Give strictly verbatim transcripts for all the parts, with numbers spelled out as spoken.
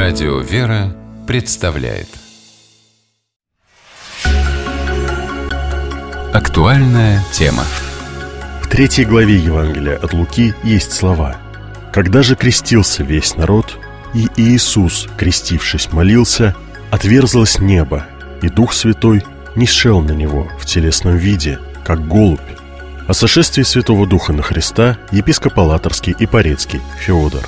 Радио «Вера» представляет актуальная тема. В третьей главе Евангелия от Луки есть слова: «Когда же крестился весь народ, и Иисус, крестившись, молился, отверзлось небо, и Дух Святой нисшел на Него в телесном виде, как голубь». О сошествии Святого Духа на Христа епископ Алаторский и Порецкий Феодор.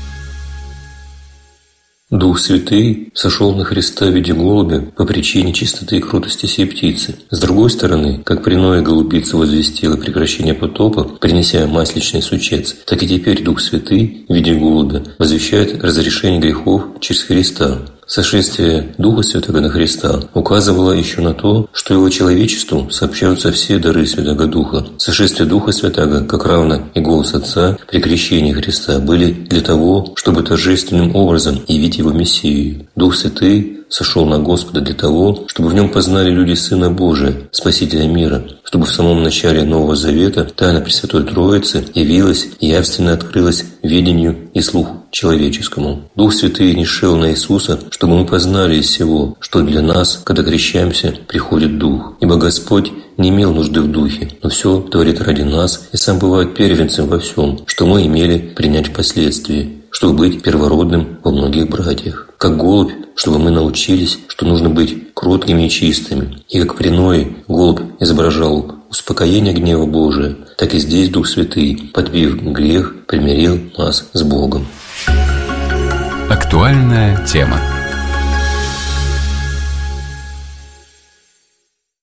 Дух Святый сошел на Христа в виде голубя по причине чистоты и кротости сей птицы. С другой стороны, как при Ное голубица возвестила прекращение потопа, принеся масличный сучец, так и теперь Дух Святый в виде голубя возвещает разрешение грехов через Христа. Сошествие Духа Святого на Христа указывало еще на то, что Его человечеству сообщаются все дары Святого Духа. Сошествие Духа Святого, как равно и голос Отца при крещении Христа, были для того, чтобы торжественным образом явить Его Мессию. Дух Святый сошел на Господа для того, чтобы в Нем познали люди Сына Божия, Спасителя мира, чтобы в самом начале Нового Завета тайна Пресвятой Троицы явилась и явственно открылась ведению и слуху человеческому. Дух Святый нисшел на Иисуса, чтобы мы познали из всего, что для нас, когда крещаемся, приходит Дух. Ибо Господь не имел нужды в Духе, но все творит ради нас и сам бывает первенцем во всем, что мы имели принять впоследствии, чтобы быть первородным во многих братьях. Как голубь, чтобы мы научились, что нужно быть кроткими и чистыми. И как при Ное голубь изображал успокоение гнева Божия, так и здесь Дух Святый, подбив грех, примирил нас с Богом. Актуальная тема.